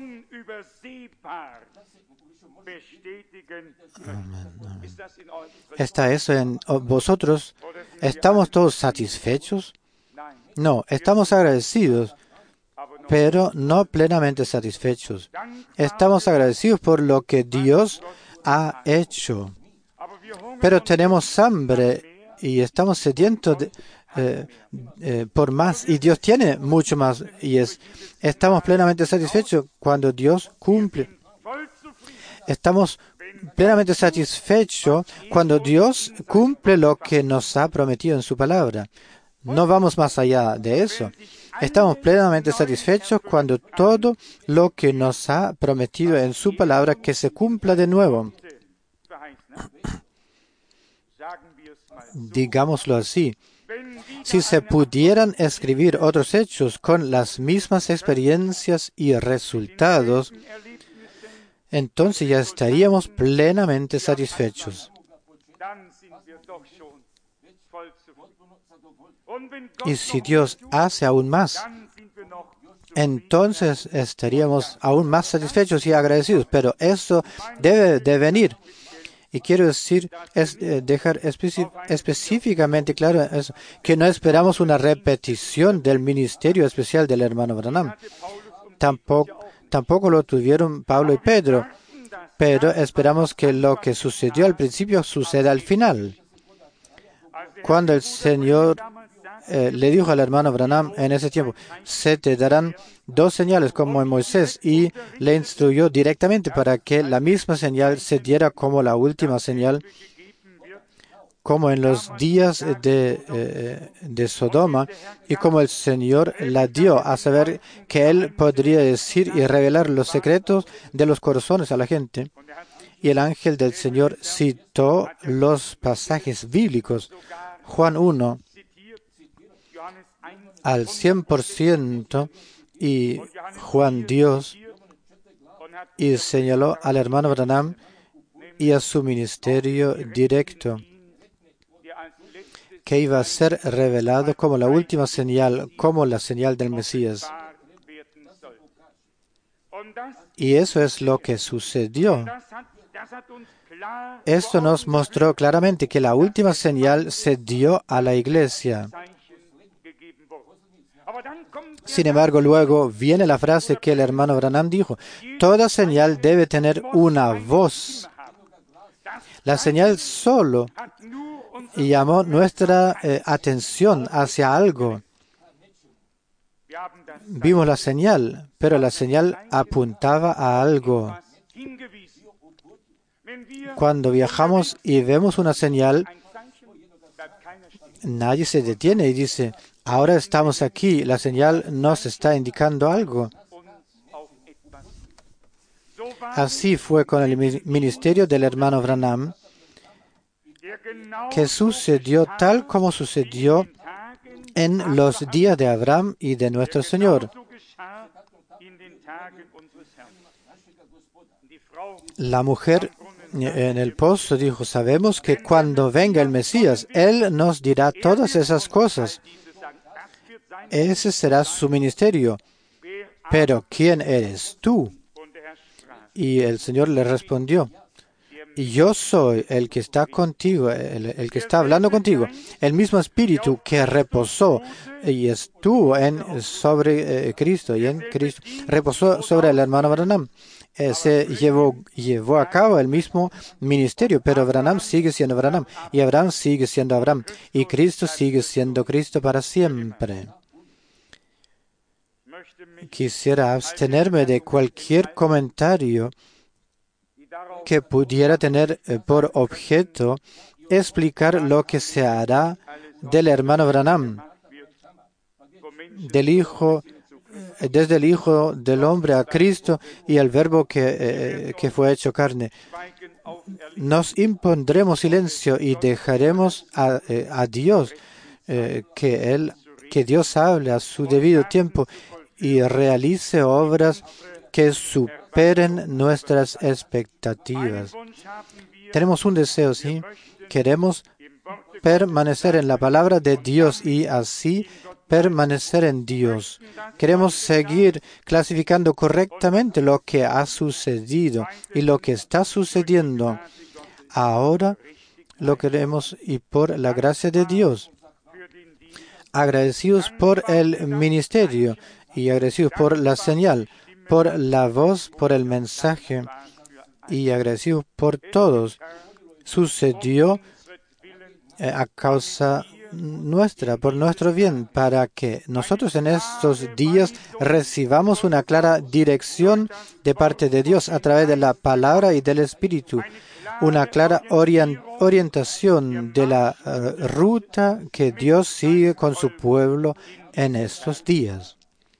¿Está eso en vosotros? ¿Estamos todos satisfechos? No, estamos agradecidos, pero no plenamente satisfechos. Estamos agradecidos por lo que Dios ha hecho, pero tenemos hambre y estamos sedientos por más, y Dios tiene mucho más, y estamos plenamente satisfechos cuando Dios cumple. Estamos plenamente satisfechos cuando Dios cumple lo que nos ha prometido en su palabra. No vamos más allá de eso. Estamos plenamente satisfechos cuando todo lo que nos ha prometido en su palabra que se cumpla de nuevo. Digámoslo así. Si se pudieran escribir otros hechos con las mismas experiencias y resultados, entonces ya estaríamos plenamente satisfechos. Y si Dios hace aún más, entonces estaríamos aún más satisfechos y agradecidos. Pero eso debe de venir. Y quiero decir, dejar específicamente claro eso, que no esperamos una repetición del ministerio especial del hermano Branham. Tampoco lo tuvieron Pablo y Pedro, pero esperamos que lo que sucedió al principio suceda al final. Cuando el Señor le dijo al hermano Branham en ese tiempo, se te darán 2 señales como en Moisés, y le instruyó directamente para que la misma señal se diera como la última señal, como en los días de Sodoma, y como el Señor la dio, a saber que Él podría decir y revelar los secretos de los corazones a la gente. Y el ángel del Señor citó los pasajes bíblicos, Juan 1, al 100%, y Juan Dios, y señaló al hermano Branham y a su ministerio directo, que iba a ser revelado como la última señal, como la señal del Mesías. Y eso es lo que sucedió. Esto nos mostró claramente que la última señal se dio a la iglesia. Sin embargo, luego viene la frase que el hermano Branham dijo: toda señal debe tener una voz. La señal solo llamó nuestra atención hacia algo. Vimos la señal, pero la señal apuntaba a algo. Cuando viajamos y vemos una señal, nadie se detiene y dice: ahora estamos aquí, la señal nos está indicando algo. Así fue con el ministerio del hermano Branham, que sucedió tal como sucedió en los días de Abraham y de nuestro Señor. La mujer en el pozo dijo: sabemos que cuando venga el Mesías, Él nos dirá todas esas cosas. Ese será su ministerio. pero ¿quién eres tú? Y el Señor le respondió, y yo soy el que está contigo, el que está hablando contigo, el mismo Espíritu que reposó y estuvo sobre Cristo y en Cristo, reposó sobre el hermano Branham. Se llevó a cabo el mismo ministerio, pero Branham sigue siendo Branham, y Abraham sigue siendo Abraham, y Cristo sigue siendo Cristo para siempre. Quisiera abstenerme de cualquier comentario que pudiera tener por objeto explicar lo que se hará del hermano Branham, desde el Hijo del Hombre a Cristo y el Verbo que fue hecho carne. Nos impondremos silencio y dejaremos a Dios que Dios hable a su debido tiempo y realice obras que superen nuestras expectativas. Tenemos un deseo, ¿sí? Queremos permanecer en la palabra de Dios y así permanecer en Dios. Queremos seguir clasificando correctamente lo que ha sucedido y lo que está sucediendo. Ahora lo queremos y por la gracia de Dios. Agradecidos por el ministerio y agradecidos por la señal, por la voz, por el mensaje y agradecidos por todos. Sucedió a causa nuestra, por nuestro bien, para que nosotros en estos días recibamos una clara dirección de parte de Dios a través de la palabra y del Espíritu, una clara orientación de la ruta que Dios sigue con su pueblo en estos días.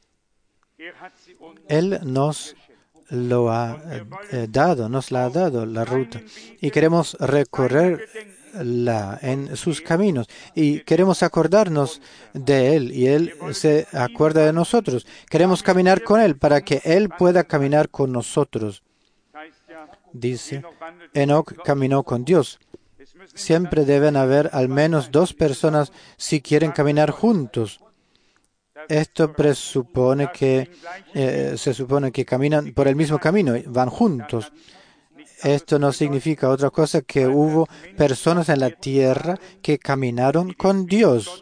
Él nos lo ha dado, nos la ha dado la ruta y queremos recorrerla en sus caminos y queremos acordarnos de Él y Él se acuerda de nosotros. Queremos caminar con Él para que Él pueda caminar con nosotros. Dice, Enoc caminó con Dios. Siempre deben haber al menos dos personas si quieren caminar juntos. Esto presupone que se supone que caminan por el mismo camino, van juntos. Esto no significa otra cosa que hubo personas en la tierra que caminaron con Dios.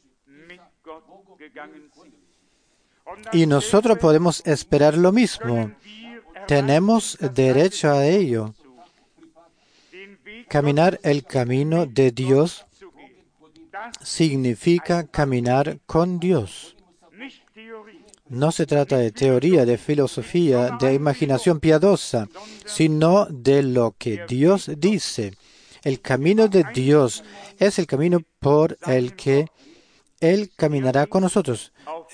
Y nosotros podemos esperar lo mismo. Tenemos derecho a ello. Caminar el camino de Dios significa caminar con Dios. No se trata de teoría, de filosofía, de imaginación piadosa, sino de lo que Dios dice. El camino de Dios es el camino por el que Él caminará con nosotros,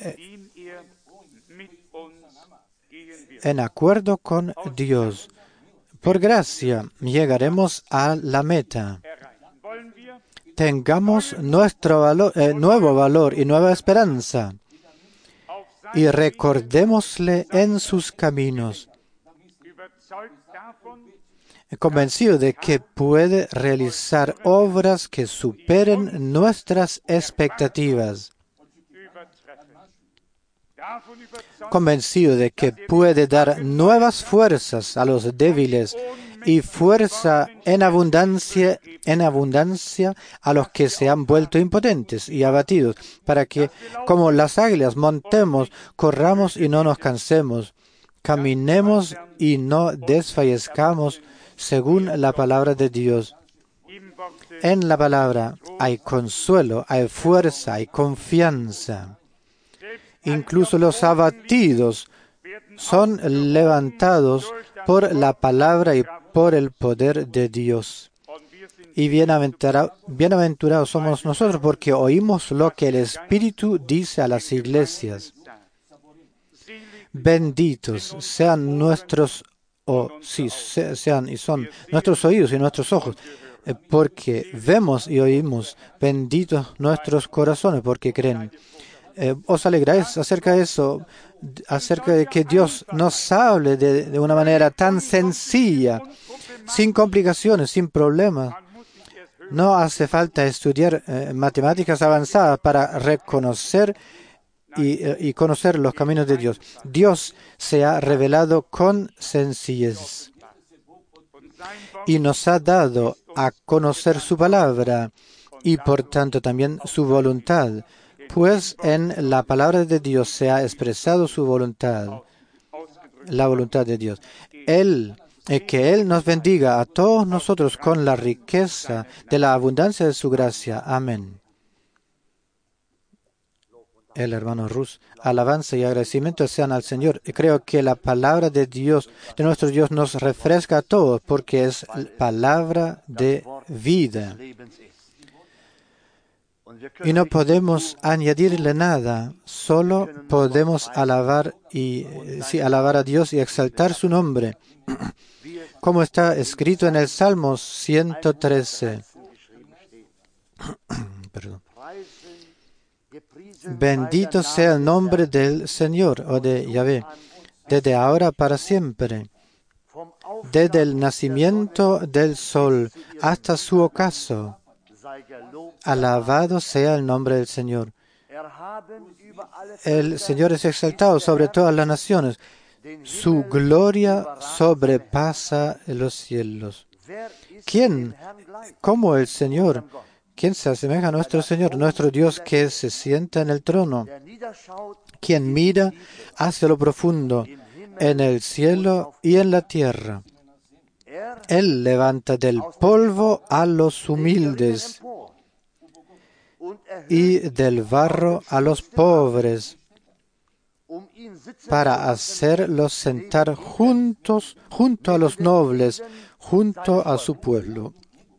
en acuerdo con Dios. Por gracia llegaremos a la meta. Tengamos nuestro nuevo valor y nueva esperanza. Y recordémosle en sus caminos, convencido de que puede realizar obras que superen nuestras expectativas, convencido de que puede dar nuevas fuerzas a los débiles y fuerza en abundancia a los que se han vuelto impotentes y abatidos, para que, como las águilas, montemos, corramos y no nos cansemos, caminemos y no desfallezcamos, según la palabra de Dios. En la palabra hay consuelo, hay fuerza, hay confianza. Incluso los abatidos son levantados por la palabra y por el poder de Dios. Y bienaventurados somos nosotros porque oímos lo que el Espíritu dice a las iglesias. Benditos sean nuestros, sean y son nuestros oídos y nuestros ojos, porque vemos y oímos. Benditos nuestros corazones porque creen. ¿Os alegráis acerca de eso? Acerca de que Dios nos hable de una manera tan sencilla, sin complicaciones, sin problemas. No hace falta estudiar matemáticas avanzadas para reconocer y conocer los caminos de Dios. Dios se ha revelado con sencillez y nos ha dado a conocer su palabra y por tanto también su voluntad, pues en la palabra de Dios se ha expresado su voluntad, la voluntad de Dios. Que Él nos bendiga a todos nosotros con la riqueza de la abundancia de su gracia. Amén. El hermano Rus, alabanza y agradecimiento sean al Señor. Y creo que la palabra de Dios, de nuestro Dios, nos refresca a todos porque es palabra de vida. Y no podemos añadirle nada, solo podemos alabar a Dios y exaltar su nombre, como está escrito en el Salmo 113. Perdón. Bendito sea el nombre del Señor o de Yahvé, desde ahora para siempre, desde el nacimiento del sol hasta su ocaso. Alabado sea el nombre del Señor. El Señor es exaltado sobre todas las naciones. Su gloria sobrepasa los cielos. ¿Quién, como el Señor? ¿Quién se asemeja a nuestro Señor, nuestro Dios que se sienta en el trono? Quien mira hacia lo profundo, en el cielo y en la tierra. Él levanta del polvo a los humildes y del barro a los pobres, para hacerlos sentar junto a los nobles, junto a su pueblo.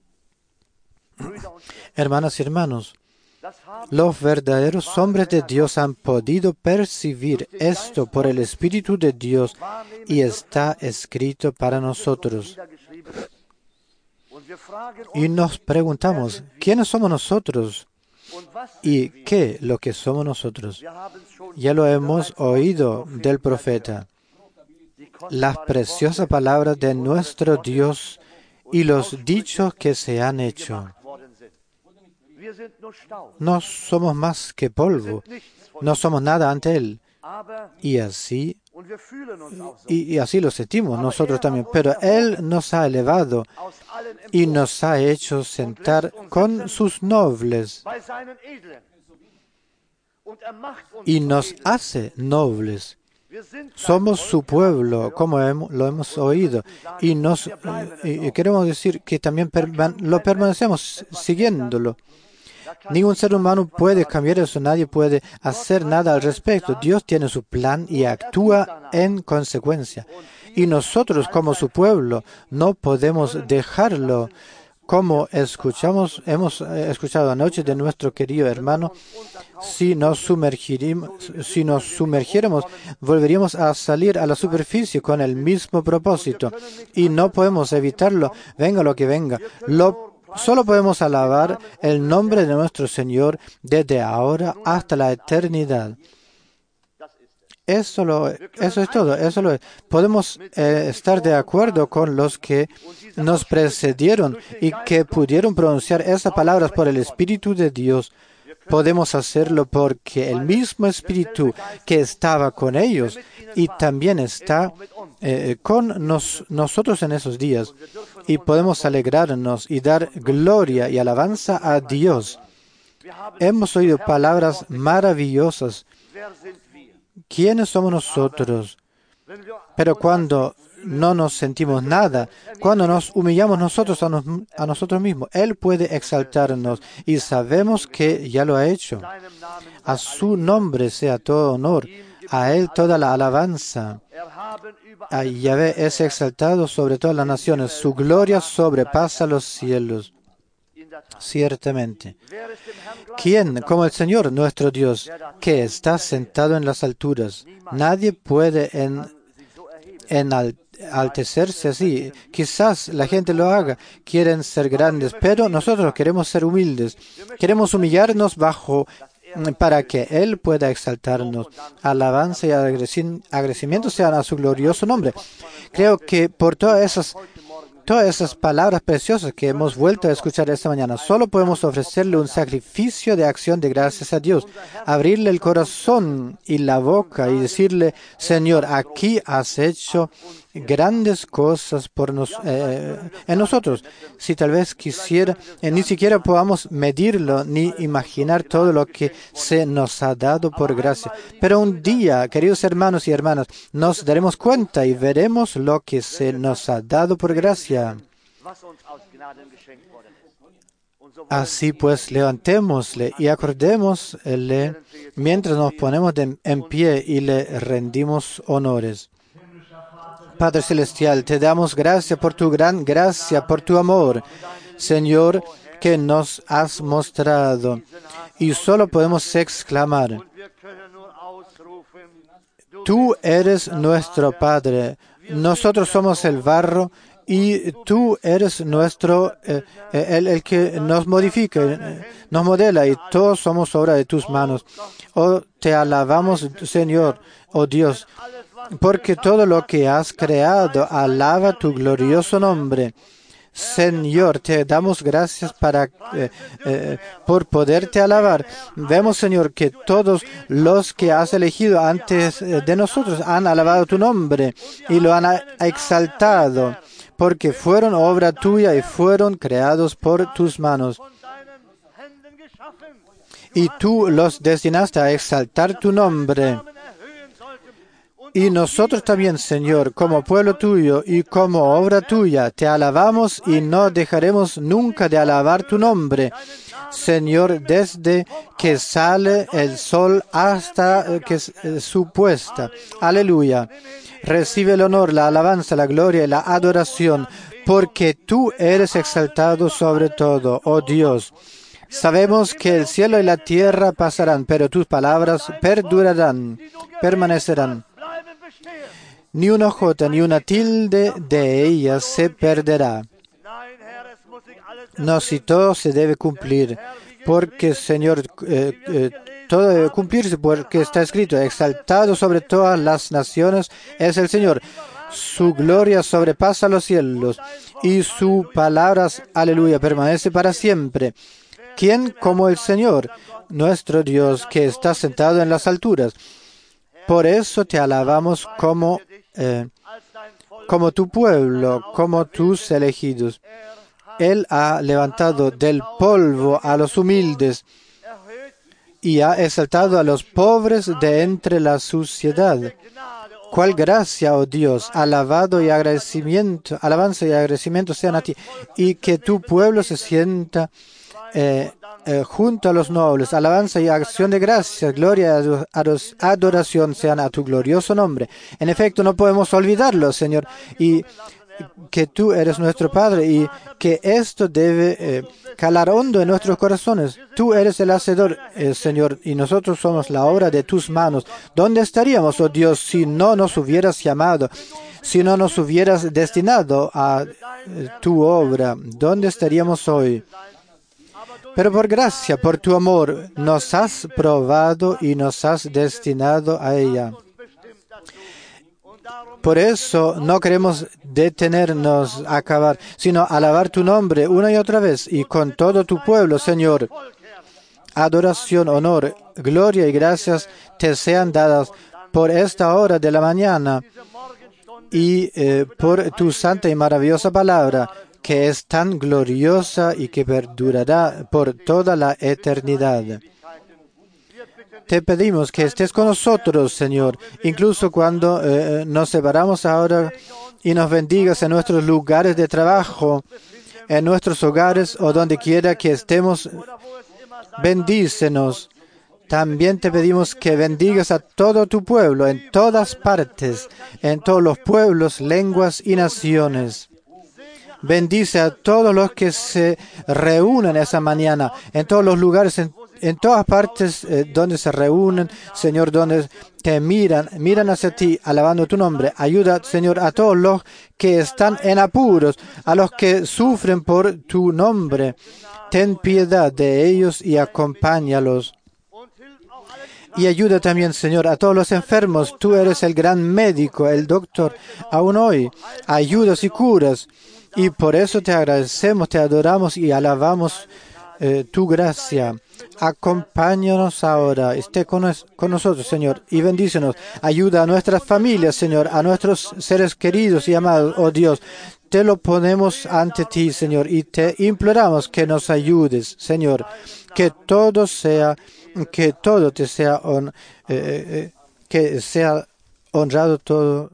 Hermanas y hermanos, los verdaderos hombres de Dios han podido percibir esto por el Espíritu de Dios y está escrito para nosotros. Y nos preguntamos, ¿quiénes somos nosotros? ¿Y qué lo que somos nosotros? Ya lo hemos oído del profeta. Las preciosas palabras de nuestro Dios y los dichos que se han hecho. No somos más que polvo, no somos nada ante Él. Y así lo sentimos nosotros también. Pero Él nos ha elevado y nos ha hecho sentar con sus nobles. Y nos hace nobles. Somos su pueblo, como lo hemos oído. Y queremos decir que también lo permanecemos siguiéndolo. Ningún ser humano puede cambiar eso, nadie puede hacer nada al respecto. Dios tiene su plan y actúa en consecuencia. Y nosotros, como su pueblo, no podemos dejarlo. Como hemos escuchado anoche de nuestro querido hermano, si nos sumergiéramos, volveríamos a salir a la superficie con el mismo propósito. Y no podemos evitarlo, venga lo que venga. Solo podemos alabar el nombre de nuestro Señor desde ahora hasta la eternidad. Eso es todo, eso lo es. Podemos estar de acuerdo con los que nos precedieron y que pudieron pronunciar esas palabras por el Espíritu de Dios. Podemos hacerlo porque el mismo Espíritu que estaba con ellos y también está con nosotros en esos días. Y podemos alegrarnos y dar gloria y alabanza a Dios. Hemos oído palabras maravillosas. ¿Quiénes somos nosotros? Pero cuando no nos sentimos nada, cuando nos humillamos nosotros a nosotros mismos, Él puede exaltarnos y sabemos que ya lo ha hecho. A su nombre sea todo honor, a Él toda la alabanza. A Yahvé es exaltado sobre todas las naciones, su gloria sobrepasa los cielos. Ciertamente. ¿Quién como el Señor nuestro Dios, que está sentado en las alturas? Nadie puede enaltecerse así. Quizás la gente lo haga, quieren ser grandes, pero nosotros queremos ser humildes. Queremos humillarnos para que Él pueda exaltarnos. Alabanza y agradecimiento sean a su glorioso nombre. Creo que por todas esas todas esas palabras preciosas que hemos vuelto a escuchar esta mañana. Solo podemos ofrecerle un sacrificio de acción de gracias a Dios, abrirle el corazón y la boca y decirle, Señor, aquí has hecho grandes cosas en nosotros. Si tal vez quisiera, ni siquiera podamos medirlo ni imaginar todo lo que se nos ha dado por gracia. Pero un día, queridos hermanos y hermanas, nos daremos cuenta y veremos lo que se nos ha dado por gracia. Así pues, levantémosle y acordémosle mientras nos ponemos en pie y le rendimos honores. Padre Celestial, te damos gracias por tu gran gracia, por tu amor, Señor, que nos has mostrado. Y solo podemos exclamar, tú eres nuestro Padre, nosotros somos el barro y tú eres el que nos modifica, nos modela y todos somos obra de tus manos. Oh, te alabamos, Señor, oh Dios, porque todo lo que has creado alaba tu glorioso nombre. Señor, te damos gracias por poderte alabar. Vemos, Señor, que todos los que has elegido antes de nosotros han alabado tu nombre y lo han exaltado, porque fueron obra tuya y fueron creados por tus manos. Y tú los destinaste a exaltar tu nombre. Y nosotros también, Señor, como pueblo tuyo y como obra tuya, te alabamos y no dejaremos nunca de alabar tu nombre. Señor, desde que sale el sol hasta que su puesta. Aleluya. Recibe el honor, la alabanza, la gloria y la adoración, porque tú eres exaltado sobre todo, oh Dios. Sabemos que el cielo y la tierra pasarán, pero tus palabras perdurarán, permanecerán. Ni una jota ni una tilde de ellas se perderá. No, si todo se debe cumplir, porque, Señor, todo debe cumplirse, porque está escrito, exaltado sobre todas las naciones es el Señor. Su gloria sobrepasa los cielos, y su palabra, aleluya, permanece para siempre. ¿Quién como el Señor, nuestro Dios, que está sentado en las alturas? Por eso te alabamos como tu pueblo, como tus elegidos. Él ha levantado del polvo a los humildes y ha exaltado a los pobres de entre la suciedad. ¡Cuál gracia, oh Dios! Alabanza y agradecimiento sean a ti, y que tu pueblo se sienta junto a los nobles. Alabanza y acción de gracias, gloria y adoración sean a tu glorioso nombre. En efecto, no podemos olvidarlo, Señor, y que tú eres nuestro Padre y que esto debe calar hondo en nuestros corazones. Tú eres el Hacedor, Señor, y nosotros somos la obra de tus manos. ¿Dónde estaríamos, oh Dios, si no nos hubieras llamado, si no nos hubieras destinado a tu obra? ¿Dónde estaríamos hoy? Pero por gracia, por tu amor, nos has probado y nos has destinado a ella. Por eso no queremos detenernos a acabar, sino alabar tu nombre una y otra vez y con todo tu pueblo, Señor. Adoración, honor, gloria y gracias te sean dadas por esta hora de la mañana y por tu santa y maravillosa palabra, que es tan gloriosa y que perdurará por toda la eternidad. Te pedimos que estés con nosotros, Señor, incluso cuando nos separamos ahora, y nos bendigas en nuestros lugares de trabajo, en nuestros hogares o donde quiera que estemos. Bendícenos. También te pedimos que bendigas a todo tu pueblo, en todas partes, en todos los pueblos, lenguas y naciones. Bendice a todos los que se reúnen esa mañana, en todos los lugares, en todas partes donde se reúnen, Señor, donde te miran hacia ti, alabando tu nombre. Ayuda, Señor, a todos los que están en apuros, a los que sufren por tu nombre. Ten piedad de ellos y acompáñalos. Y ayuda también, Señor, a todos los enfermos. Tú eres el gran médico, el doctor, aún hoy. Ayudas y curas. Y por eso te agradecemos, te adoramos y alabamos tu gracia. Acompáñanos ahora, esté con nosotros, Señor, y bendícenos. Ayuda a nuestras familias, Señor, a nuestros seres queridos y amados, oh Dios. Te lo ponemos ante ti, Señor, y te imploramos que nos ayudes, Señor, que todo te sea, que sea honrado todo